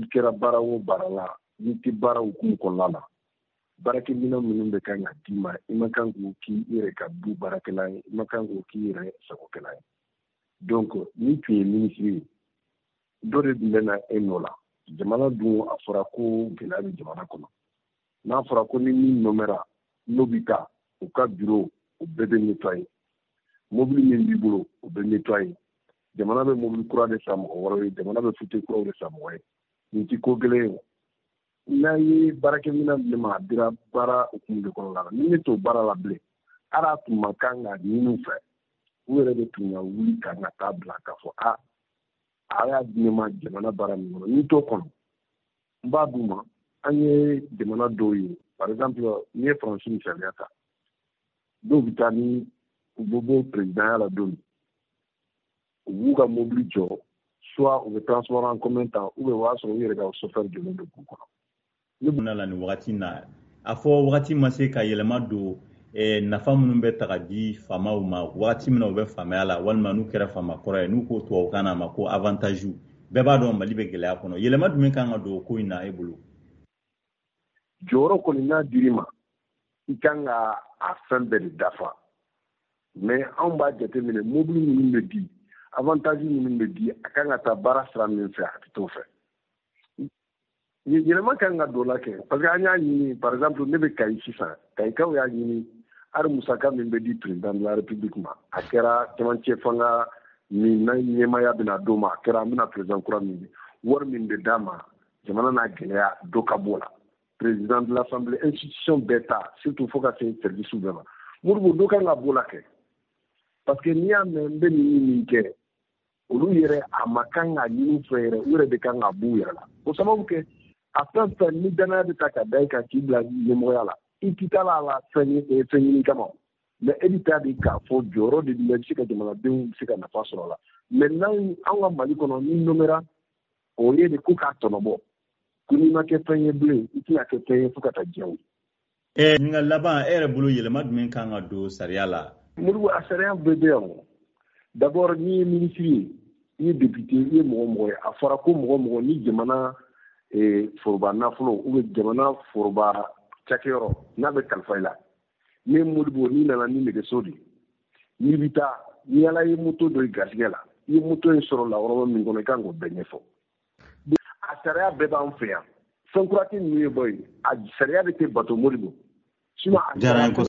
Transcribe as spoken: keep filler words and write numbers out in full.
kɛra baara o baara la n'i tɛ baara hukumu kɔnɔna la baarakɛminɛn minnu bɛ kan ka d'i ma i ma kan k'o k'i yɛrɛ ka du baarakɛla ye i ma kan k'o k'i yɛrɛ sagokɛla ye donc ni tun ye minisiri ye dɔ de tun bɛ na e nɔ la jamana dun a fɔra ko gɛlɛya bɛ jamana kɔnɔ n'a fɔra ko ni min nɔmɛra n'o bɛ taa u ka bureau o bɛɛ bɛ nettoyer mobili min b'i bolo o bɛ nettoyer jamana bɛ mobili kura de san mɔgɔ wɛrɛ ye jamana bɛ fute kuraw de san mɔgɔ ye nin tɛ ko gɛlɛn ye n'a ye baarakɛminɛn di ma a dira baara hukumu de kɔnɔna la ni ne t'o baara la bilen ala tun man kan ka ɲini u fɛ u yɛrɛ de tun ka wuli ka ka taa bila k'a fɔ a a y'a di ne ma jamana baara min kɔnɔ n'i t'o kɔnɔ n b'a d'u ma an ye jamana dɔw ye par exemple n'i ye faransi misaliya ta dɔw bɛ taa ni u bɛ bɔ peresidanya la don min u b'u ka mobili jɔ soit u bɛ transport en commun ta ou bien o b'a sɔrɔ u yɛrɛ ka chauffeur jɔlen bɛ k'u kɔnɔ. Ne bɔnna la nin wagati na a fɔ wagati ma se ka yɛlɛma don eh, nafa minnu bɛ ta ka di faamaw ma wagati min na u bɛ faamaya la walima n'u kɛra faama kɔrɔ ye n'u ko tubabukan na ma ko avantage bɛɛ b'a dɔn Mali bɛ gɛlɛya kɔnɔ yɛlɛma jumɛn kan ka don ko in na e bolo jɔyɔrɔ kɔni n'a dir'i ma i kan ka a fɛn bɛɛ de dafa mais anw b'a jateminɛ mobili minnu bɛ di avantage minnu bɛ di a kan ka taa baara sira min fɛ a tɛ t'o fɛ yɛlɛma kan ka don la kɛ parce que an y'a ɲini par exemple ne bɛ Kayi sisan Kayikaw y'a ɲini hali musaka min bɛ di président de la république ma a kɛra cɛmancɛ fanga min na ɲɛmaya bɛna d'o ma a kɛra an bɛna président kura min ye wari min bɛ d'a ma jamana n'a gɛlɛya dɔ ka bɔ la président de l'assemblée institution bɛɛ ta surtout fo ka se service bɛɛ ma Modibo dɔ kan ka bɔ la kɛ parce que n'i y'a mɛn n bɛ nin min kɛ olu yɛrɛ a ma kan ka ɲini fɛ yɛrɛ u yɛrɛ de kan ka b'u yɛrɛ la o sababu kɛ a fɛn fɛn ni danaya bɛ ta ka da i kan k'i bila ɲɛmɔgɔya la i tɛ taa la la fɛn ɲini kama mais e bɛ taa de k'a fɔ jɔyɔrɔ de bɛ se ka jamanadenw se ka nafa sɔrɔ a la mais n'anw an ka Mali kɔnɔ ni nomera o ye de ko k'a tɔnɔbɔ ko n'i ma kɛ fɛn ye bilen i tɛna kɛ fɛn ye fo ka taa diɲɛ wuli. ɛ ɲininka laban e yɛrɛ bolo yɛlɛma jumɛn kan ka don sariya la. Modibo a sariya bɛɛ bɛ yan o d'abord n'i ye minisiri ye i ye député i ye mɔgɔ mɔgɔ ye a fɔra ko mɔgɔ mɔgɔ ni jamana foroba nafolo ou bien jamana foroba cakɛyɔrɔ n'a bɛ kalifa i la ni Modibo n'i nana ni nɛgɛso de n'i bɛ taa ni ala ye moto dɔ i garisɛgɛ la i ye moto in sɔrɔ lakɔrɔba min kɔnɔ i kan k'o bɛɛ ɲɛfɔ a sariya bɛɛ b'an fɛ yan fɛn kura tɛ ninnu ye bɔ ye a sariya de tɛ bato Modibo sinon